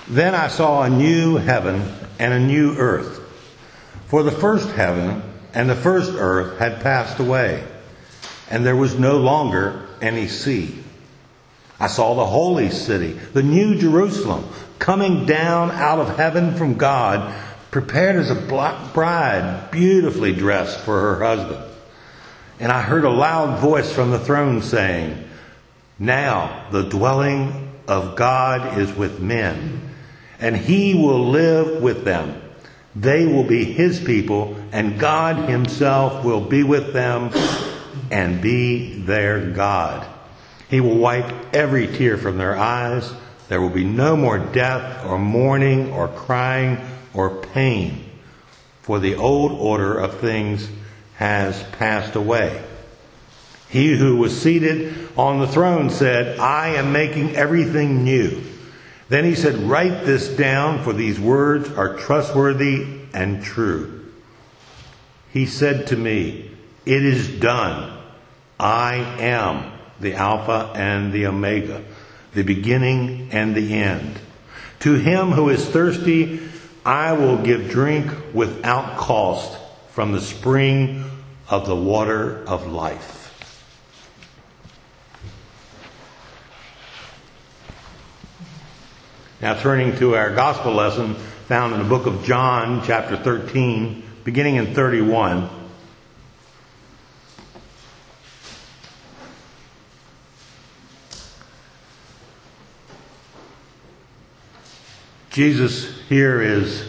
Then I saw a new heaven and a new earth. For the first heaven and the first earth had passed away, and there was no longer any sea. I saw the holy city, the new Jerusalem, coming down out of heaven from God, prepared as a bride, beautifully dressed for her husband. And I heard a loud voice from the throne saying, "Now the dwelling of God is with men, and he will live with them. They will be his people, and God himself will be with them and be their God. He will wipe every tear from their eyes. There will be no more death or mourning or crying or pain, for the old order of things has passed away." He who was seated on the throne said, "I am making everything new." Then he said, "Write this down, for these words are trustworthy and true." He said to me, "It is done. I am the Alpha and the Omega, the beginning and the end. To him who is thirsty, I will give drink without cost from the spring of the water of life." Now turning to our gospel lesson found in the book of John, chapter 13, beginning in 31. Jesus here is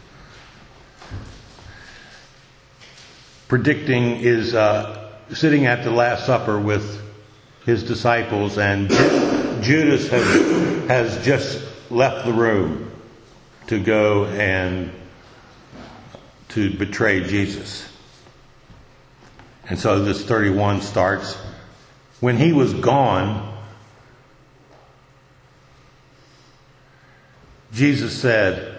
predicting, is sitting at the Last Supper with his disciples, and Judas has just left the room to go and to betray Jesus. And so this 31 starts. When he was gone, Jesus said,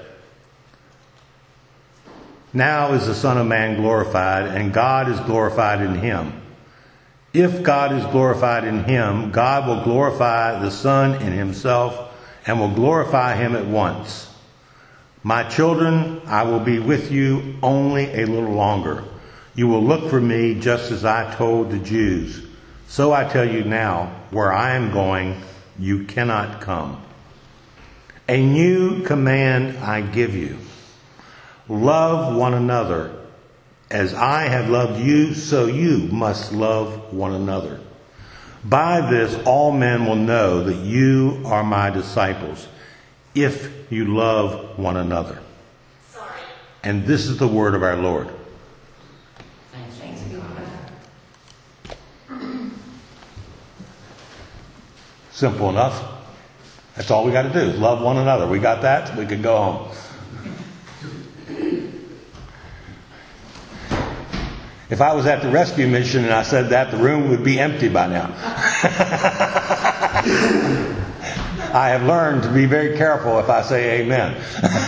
"Now is the Son of Man glorified, and God is glorified in him. If God is glorified in him, God will glorify the Son in himself and will glorify him at once. My children, I will be with you only a little longer. You will look for me just as I told the Jews. So I tell you now, where I am going, you cannot come. A new command I give you. Love one another. As I have loved you, so you must love one another. By this all men will know that you are my disciples, if you love one another." Sorry. And this is the word of our Lord. Thanks be God. Simple enough. That's all we got to do, is love one another. We got that, we can go home. If I was at the rescue mission and I said that, the room would be empty by now. I have learned to be very careful if I say amen.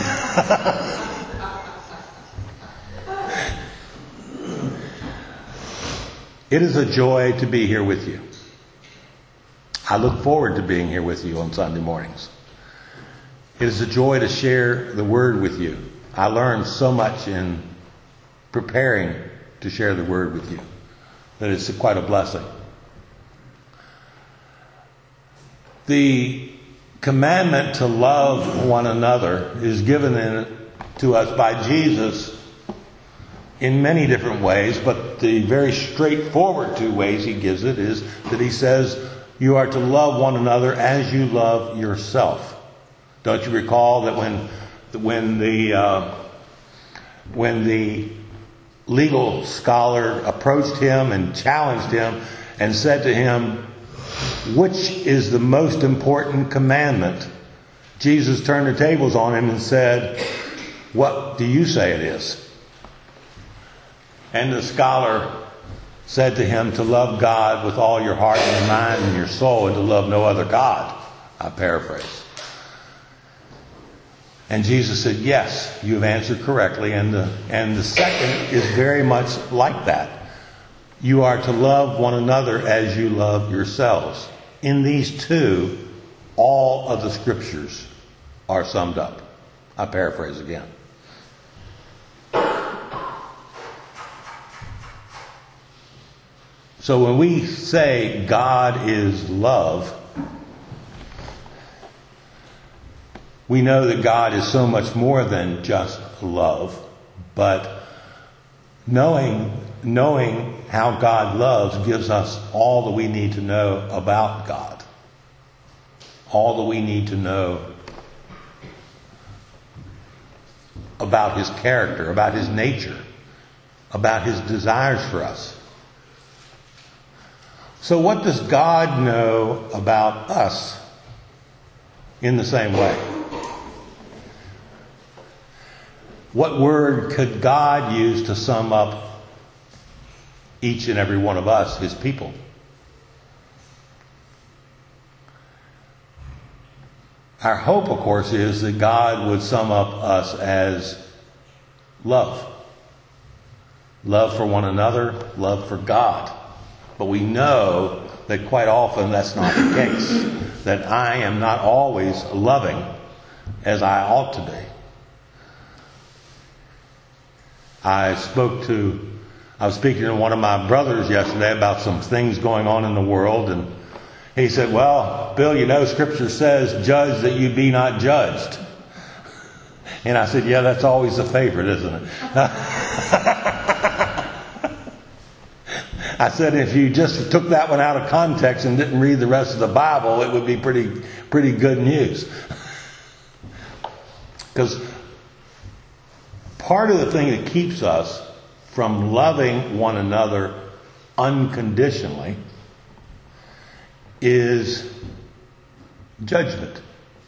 It is a joy to be here with you. I look forward to being here with you on Sunday mornings. It is a joy to share the word with you. I learned so much in preparing to share the word with you that it's quite a blessing. The commandment to love one another is given to us by Jesus in many different ways, but the very straightforward two ways he gives it is that he says you are to love one another as you love yourself. Don't you recall that when the legal scholar approached him and challenged him and said to him, "Which is the most important commandment?" Jesus turned the tables on him and said, "What do you say it is?" And the scholar said to him, "To love God with all your heart and your mind and your soul, and to love no other God." I paraphrase. And Jesus said, "Yes, you have answered correctly." And the second is very much like that. You are to love one another as you love yourselves. In these two, all of the scriptures are summed up. I paraphrase again. So when we say God is love, we know that God is so much more than just love, but knowing how God loves gives us all that we need to know about God. All that we need to know about His character, about His nature, about His desires for us. So what does God know about us in the same way? What word could God use to sum up each and every one of us, His people? Our hope, of course, is that God would sum up us as love. Love for one another, love for God. But we know that quite often that's not the case. That I am not always loving as I ought to be. I was speaking to one of my brothers yesterday about some things going on in the world, and he said, well, Bill, you know, Scripture says, judge that you be not judged. And I said, yeah, that's always a favorite, isn't it? I said, if you just took that one out of context and didn't read the rest of the Bible, it would be pretty good news. Because part of the thing that keeps us from loving one another unconditionally is judgment.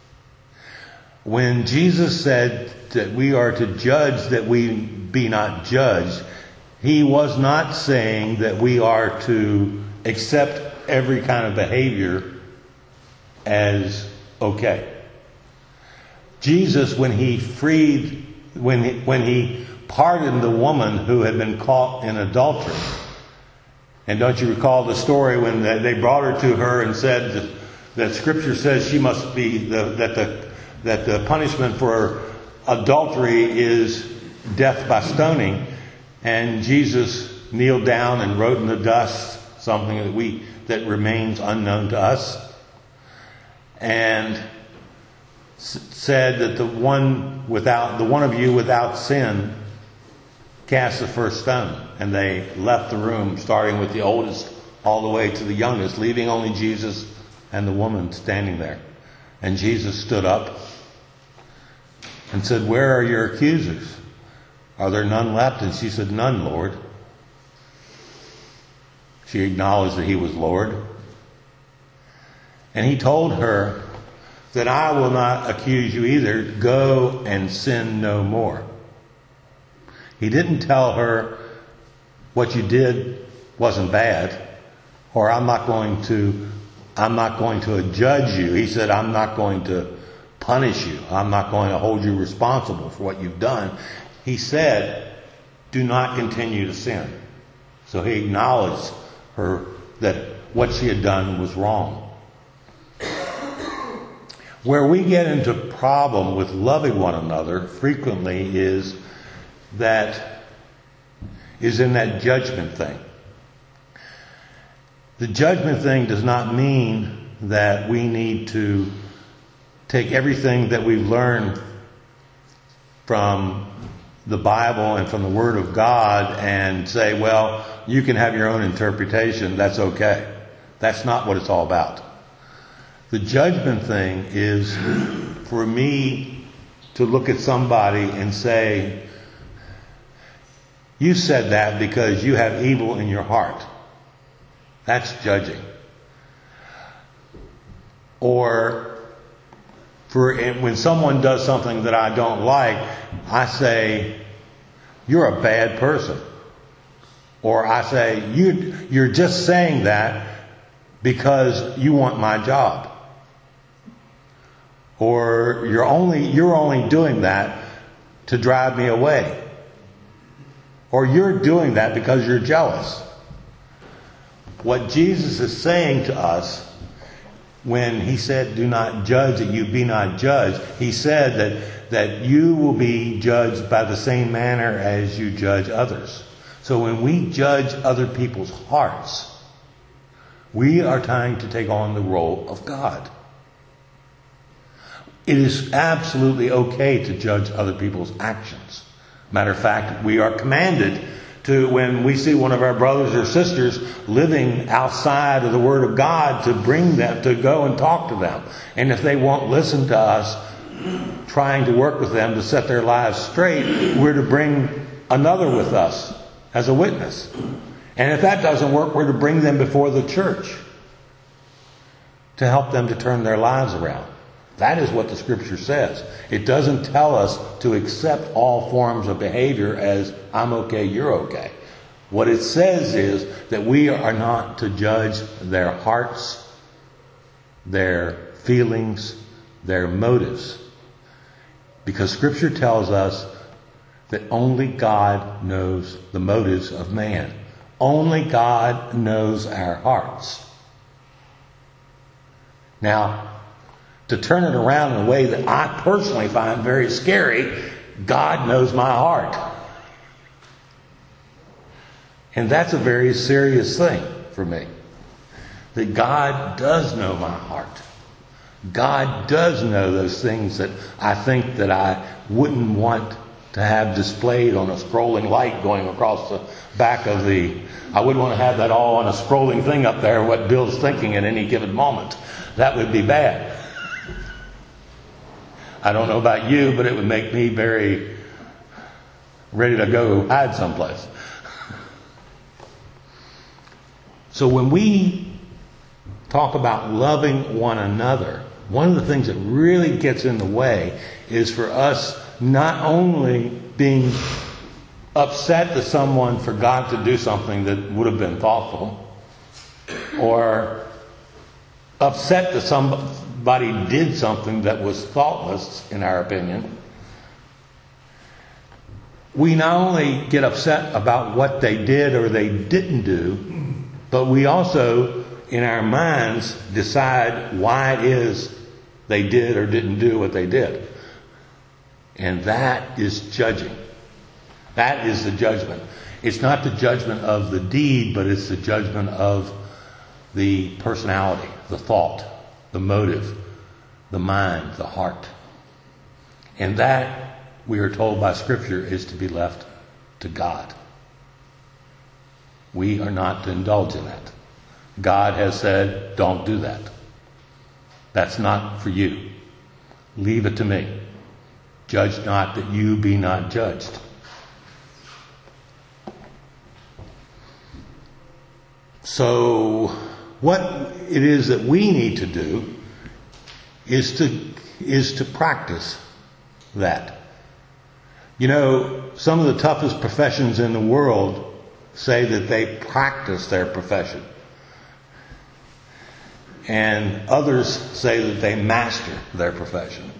When Jesus said that we are to judge that we be not judged, He was not saying that we are to accept every kind of behavior as okay. Jesus, when He pardoned the woman who had been caught in adultery, and don't you recall the story when they brought her to her and said that Scripture says she must be that the punishment for adultery is death by stoning, and Jesus kneeled down and wrote in the dust something that remains unknown to us, and said that the one of you without sin cast the first stone. And they left the room, starting with the oldest all the way to the youngest, leaving only Jesus and the woman standing there. And Jesus stood up and said, where are your accusers? Are there none left? And she said, none, Lord. She acknowledged that He was Lord. And He told her that I will not accuse you either. Go and sin no more. He didn't tell her what you did wasn't bad, or I'm not going to judge you. He said, I'm not going to punish you. I'm not going to hold you responsible for what you've done. He said, do not continue to sin. So He acknowledged her that what she had done was wrong. Where we get into problem with loving one another frequently is in that judgment thing. The judgment thing does not mean that we need to take everything that we've learned from the Bible and from the Word of God and say, well, you can have your own interpretation, that's okay. That's not what it's all about. The judgment thing is for me to look at somebody and say, you said that because you have evil in your heart. That's judging. Or when someone does something that I don't like, I say, you're a bad person. Or I say, you're just saying that because you want my job. Or you're only doing that to drive me away. Or you're doing that because you're jealous. What Jesus is saying to us when he said, do not judge that you be not judged, he said that you will be judged by the same manner as you judge others. So when we judge other people's hearts, we are trying to take on the role of God. It is absolutely okay to judge other people's actions. Matter of fact, we are commanded to, when we see one of our brothers or sisters living outside of the Word of God, to bring them, to go and talk to them. And if they won't listen to us, trying to work with them to set their lives straight, we're to bring another with us as a witness. And if that doesn't work, we're to bring them before the church to help them to turn their lives around. That is what the Scripture says. It doesn't tell us to accept all forms of behavior as I'm okay, you're okay. What it says is that we are not to judge their hearts, their feelings, their motives. Because Scripture tells us that only God knows the motives of man. Only God knows our hearts. Now, to turn it around in a way that I personally find very scary, God knows my heart. And that's a very serious thing for me. That God does know my heart. God does know those things that I think that I wouldn't want to have displayed on a scrolling light going across the back of the... I wouldn't want to have that all on a scrolling thing up there, what Bill's thinking at any given moment. That would be bad. I don't know about you, but it would make me very ready to go hide someplace. So when we talk about loving one another, one of the things that really gets in the way is for us not only being upset that someone forgot to do something that would have been thoughtful, or upset that somebody did something that was thoughtless, in our opinion. We not only get upset about what they did or they didn't do, but we also, in our minds, decide why it is they did or didn't do what they did. And that is judging. That is the judgment. It's not the judgment of the deed, but it's the judgment of the personality, the thought, the motive, the mind, the heart. And that, we are told by Scripture, is to be left to God. We are not to indulge in that. God has said, don't do that. That's not for you. Leave it to me. Judge not that you be not judged. So, what it is that we need to do is to practice that. You know, some of the toughest professions in the world say that they practice their profession. And others say that they master their profession.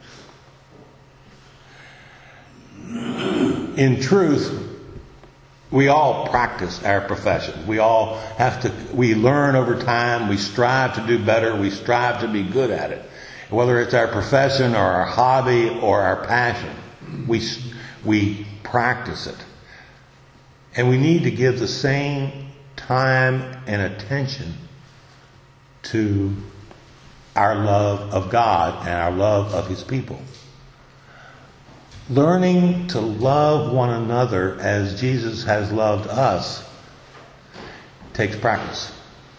In truth, we all practice our profession. We learn over time, we strive to do better, we strive to be good at it. Whether it's our profession or our hobby or our passion, we practice it. And we need to give the same time and attention to our love of God and our love of His people. Learning to love one another as Jesus has loved us takes practice.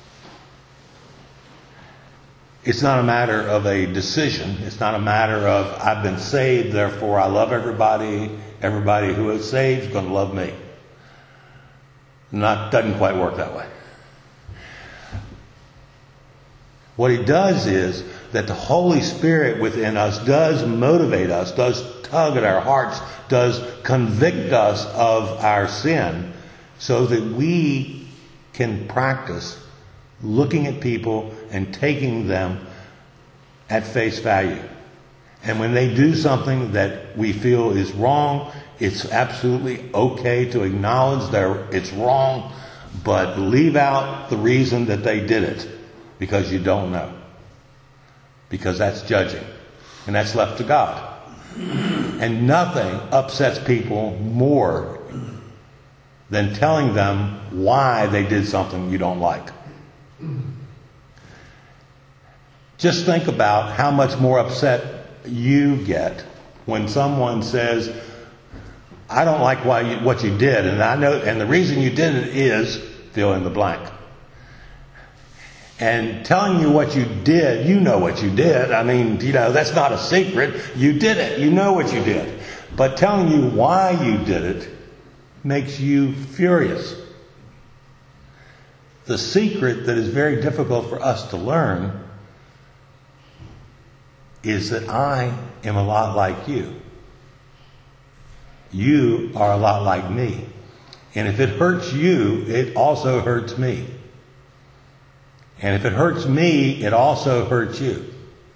It's not a matter of a decision. It's not a matter of I've been saved, therefore I love everybody. Everybody who is saved is going to love me. Doesn't quite work that way. What it does is that the Holy Spirit within us does motivate us, does tug at our hearts, does convict us of our sin, so that we can practice looking at people and taking them at face value. And when they do something that we feel is wrong, it's absolutely okay to acknowledge that it's wrong, but leave out the reason that they did it, because you don't know. because that's judging, and that's left to God. And nothing upsets people more than telling them why they did something you don't like. Just think about how much more upset you get when someone says, I don't like what you did, and I know, and the reason you did it is fill in the blank. And telling you what you did, you know what you did. I mean, that's not a secret. You did it. You know what you did. But telling you why you did it makes you furious. The secret that is very difficult for us to learn is that I am a lot like you. You are a lot like me. And if it hurts you, it also hurts me. And if it hurts me, it also hurts you.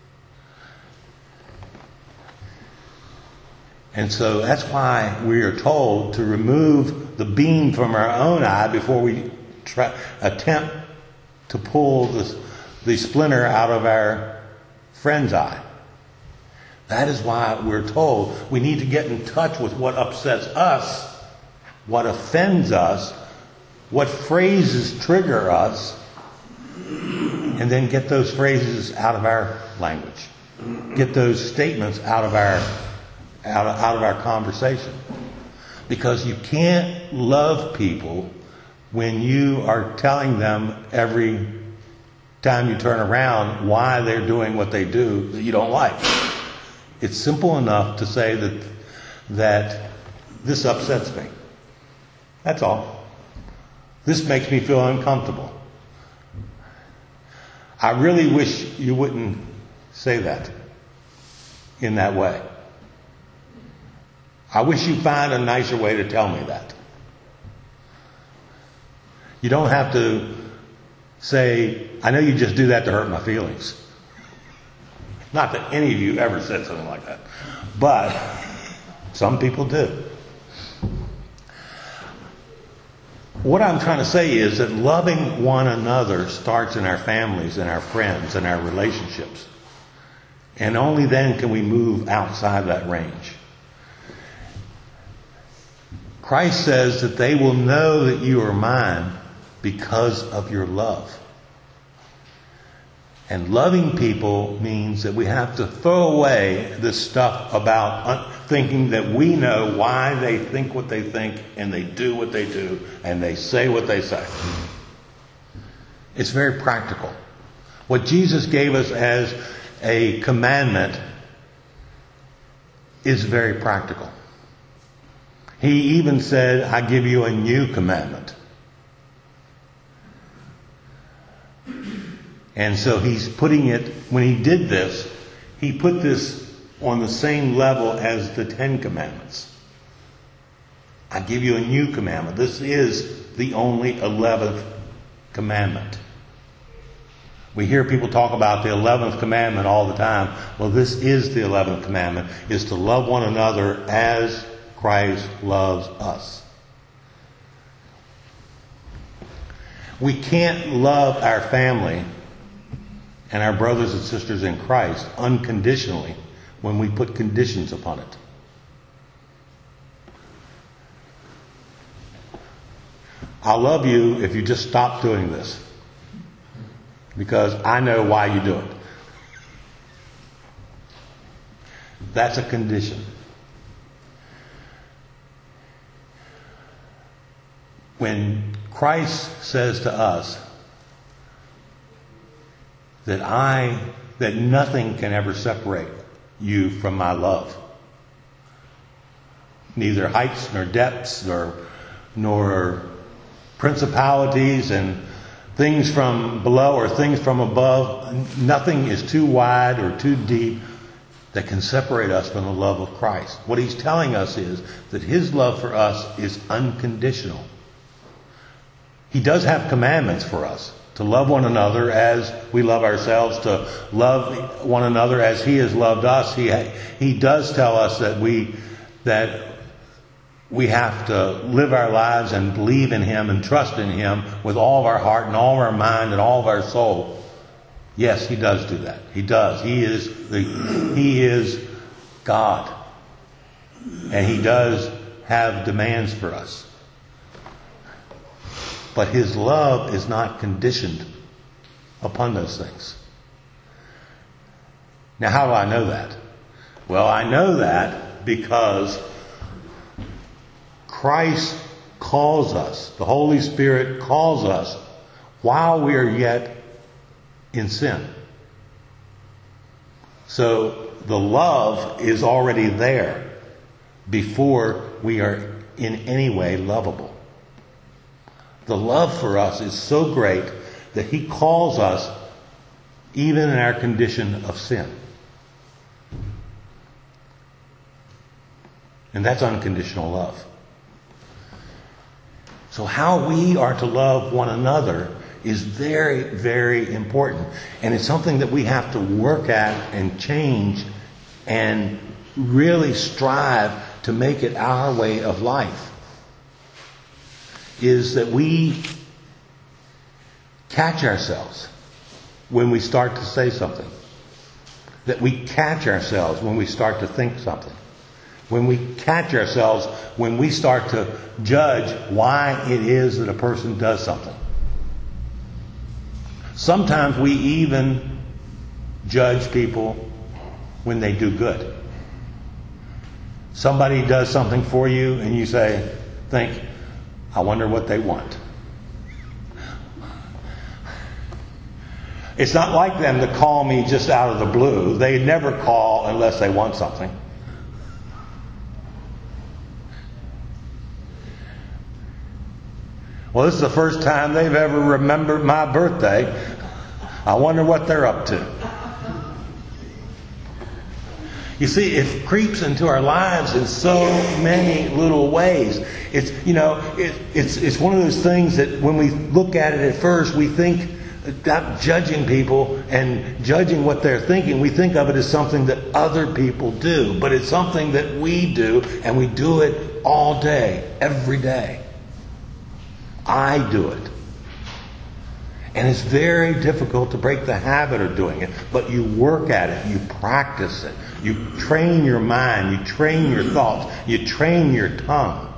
And so that's why we are told to remove the beam from our own eye before we attempt to pull the splinter out of our friend's eye. That is why we're told we need to get in touch with what upsets us, what offends us, what phrases trigger us, and then get those phrases out of our language. Get those statements out of our conversation. Because you can't love people when you are telling them every time you turn around why they're doing what they do that you don't like. It's simple enough to say that this upsets me. That's all. This makes me feel uncomfortable. I really wish you wouldn't say that in that way. I wish you'd find a nicer way to tell me that. You don't have to say, I know you just do that to hurt my feelings. Not that any of you ever said something like that. But some people do. What I'm trying to say is that loving one another starts in our families and our friends and our relationships. And only then can we move outside that range. Christ says that they will know that you are mine because of your love. And loving people means that we have to throw away this stuff about thinking that we know why they think what they think, and they do what they do, and they say what they say. It's very practical. What Jesus gave us as a commandment is very practical. He even said, I give you a new commandment. And so he's putting it, when he did this, he put this on the same level as the 10 Commandments. I give you a new commandment. This is the only 11th commandment. We hear people talk about the 11th commandment all the time. Well, this is the 11th commandment, is to love one another as Christ loves us. We can't love our family and our brothers and sisters in Christ unconditionally when we put conditions upon it. I'll love you if you just stop doing this, because I know why you do it. That's a condition. When Christ says to us that nothing can ever separate you from my love, neither heights nor depths nor principalities and things from below or things from above, nothing is too wide or too deep that can separate us from the love of Christ. What he's telling us is that his love for us is unconditional. He does have commandments for us to love one another as we love ourselves, to love one another as he has loved us. He does tell us that we have to live our lives and believe in him and trust in him with all of our heart and all of our mind and all of our soul. Yes, he does do that. He does. He is God. And he does have demands for us. But his love is not conditioned upon those things. Now, how do I know that? Well, I know that because Christ calls us, the Holy Spirit calls us while we are yet in sin. So the love is already there before we are in any way lovable. The love for us is so great that he calls us even in our condition of sin. And that's unconditional love. So how we are to love one another is very, very important. And it's something that we have to work at and change and really strive to make it our way of life. Is that we catch ourselves when we start to say something. That we catch ourselves when we start to think something. When we catch ourselves when we start to judge why it is that a person does something. Sometimes we even judge people when they do good. Somebody does something for you and you think, I wonder what they want. It's not like them to call me just out of the blue. They never call unless they want something. Well, this is the first time they've ever remembered my birthday. I wonder what they're up to. You see, it creeps into our lives in so many little ways. It's one of those things that when we look at it at first, we think not judging people and judging what they're thinking. We think of it as something that other people do, but it's something that we do, and we do it all day, every day. I do it. And it's very difficult to break the habit of doing it. But you work at it. You practice it. You train your mind. You train your thoughts. You train your tongue.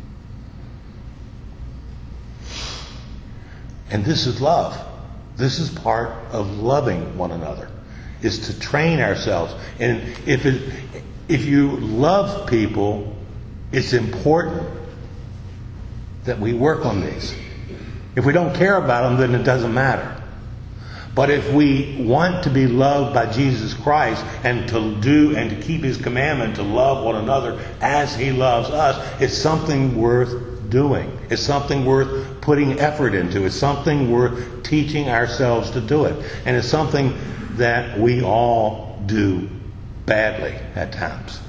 And this is love. This is part of loving one another. Is to train ourselves. And if you love people, it's important that we work on these. If we don't care about them, then it doesn't matter. But if we want to be loved by Jesus Christ and to do and to keep his commandment to love one another as he loves us, it's something worth doing. It's something worth putting effort into. It's something worth teaching ourselves to do it. And it's something that we all do badly at times.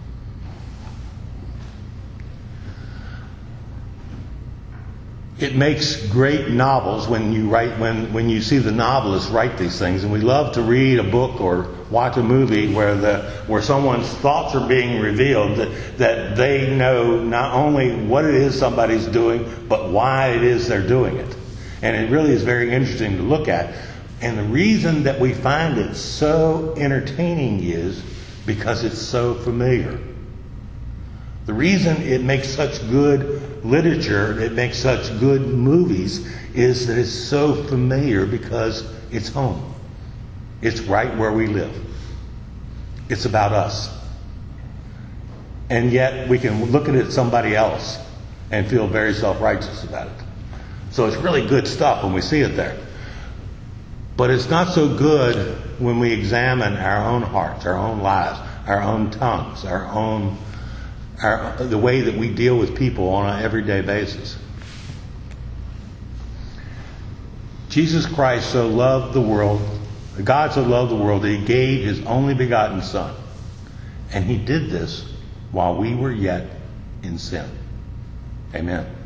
It makes great novels when you see the novelists write these things, and we love to read a book or watch a movie where someone's thoughts are being revealed, that they know not only what it is somebody's doing, but why it is they're doing it. And it really is very interesting to look at. And the reason that we find it so entertaining is because it's so familiar. The reason it makes such good literature, it makes such good movies, is that it's so familiar because it's home. It's right where we live. It's about us. And yet we can look at somebody else and feel very self-righteous about it. So it's really good stuff when we see it there. But it's not so good when we examine our own hearts, our own lives, our own tongues, the way that we deal with people on an everyday basis. Jesus Christ so loved the world, God so loved the world that he gave his only begotten Son. And he did this while we were yet in sin. Amen.